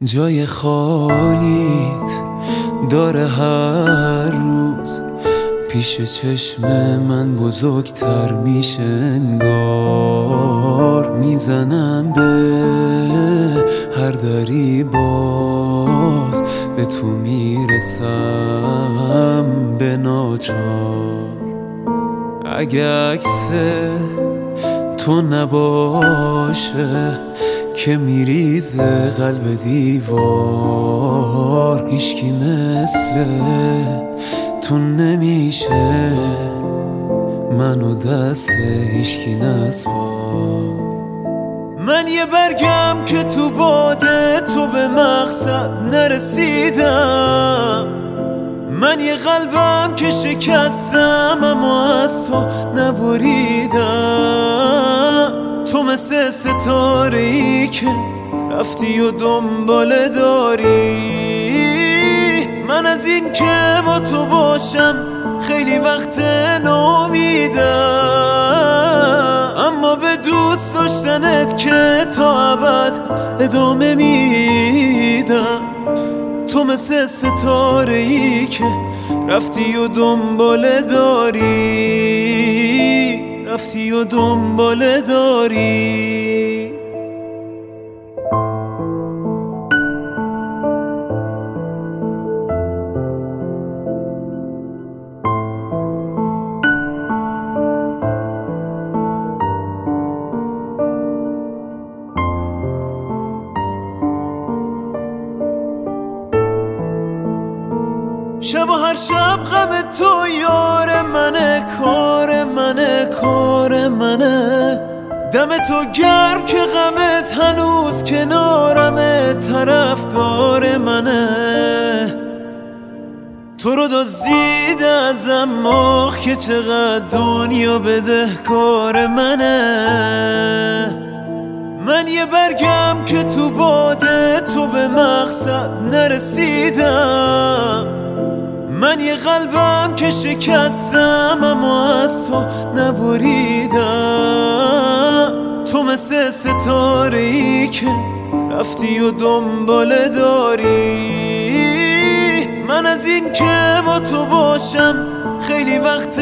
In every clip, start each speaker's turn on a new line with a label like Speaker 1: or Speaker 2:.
Speaker 1: جای خالیت داره هر روز پیش چشم من بزرگتر میشه انگار میزنم به هر دری باز به تو میرسم به ناچار اگه عکس تو نباشه که میریزه قلب دیوار هیچکی مثل تو نمیشه منو دست هیچکی نسپار من یه برگم که تو باده تو به مقصد نرسیدم من یه قلبم که شکستم اما از تو نبریدم تو مثل ستاره‌ای که رفتی و دنباله داری من از این که با تو باشم خیلی وقت ناامیدم اما به دوست داشتنت که تا ابد ادامه میدم تو مثل ستاره‌ای که رفتی و دنباله داری شب و هر شب غم تو یار منه کار منه دم تو گرم که غمت هنوز کنارمه طرفدار منه تو رو دزدیده ازم مخ که چقدر دنیا بدهکار منه من یه برگم که تو باده تو به مقصد نرسیدم من یه قلبم که شکستم اما از تو نبریدم تو مثل ستاره‌ای که رفتی و دنباله داری من از این که با تو باشم خیلی وقت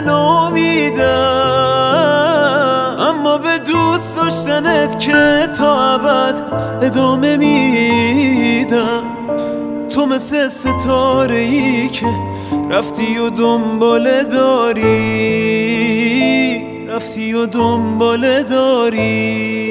Speaker 1: ناامیدم اما به دوست داشتنت که تا ابد ادامه میدم تو مثل ستاره‌ای که رفتی و دنباله داری